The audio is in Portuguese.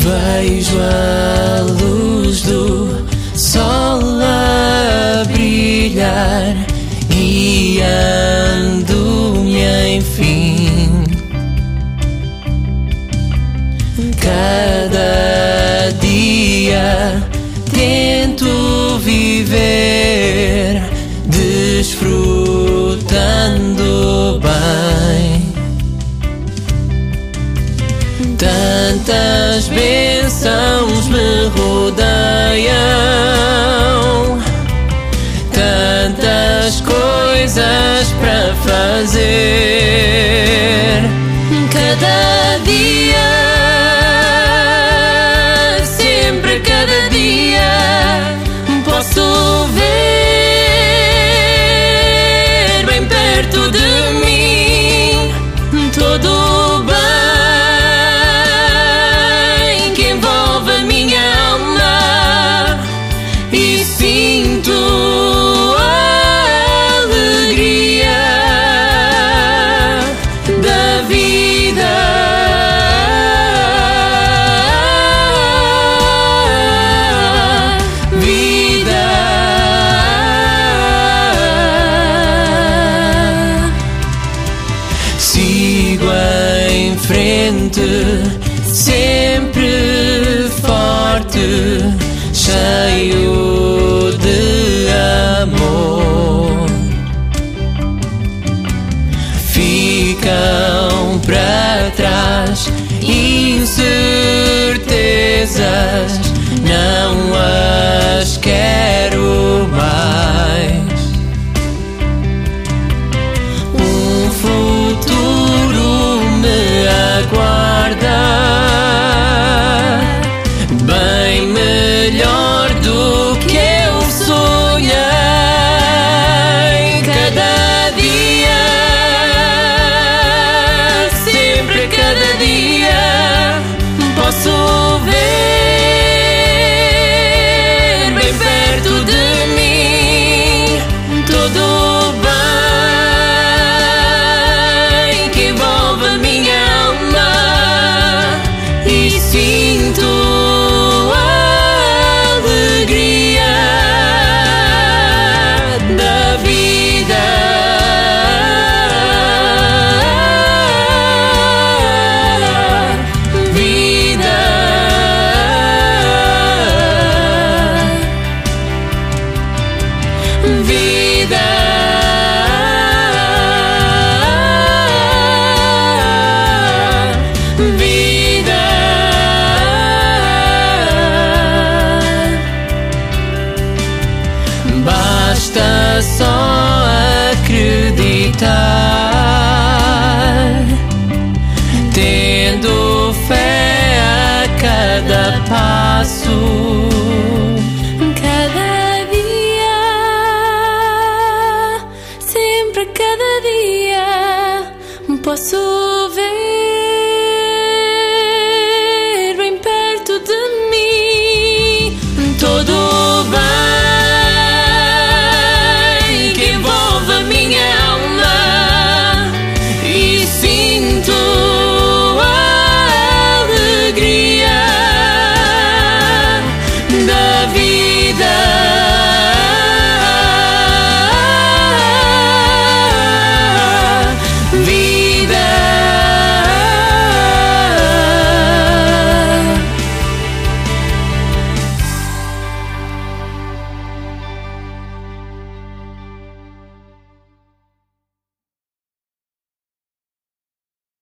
Vejo a luz do sol a brilhar, guiando-me enfim. Cada dia tento viver, desfrutando bem. Tantas bênçãos me rodeiam, tantas coisas para fazer. Cada dia, sempre cada dia, posso ver bem perto de mim todo o bem que envolve a minha alma, e sinto a alegria da vida. Sigo em frente, sempre forte, cheio de amor. Ficam para trás incertezas, não as quero mais. Um futuro me aguarda, bem melhor do que eu sonhei. Cada dia, sempre cada dia, posso ver bem perto de mim todo o bem que envolve a minha alma, e sinto a alegria da vida. Vida, vida, basta só acreditar, tendo fé a cada passo. Cada dia posso ver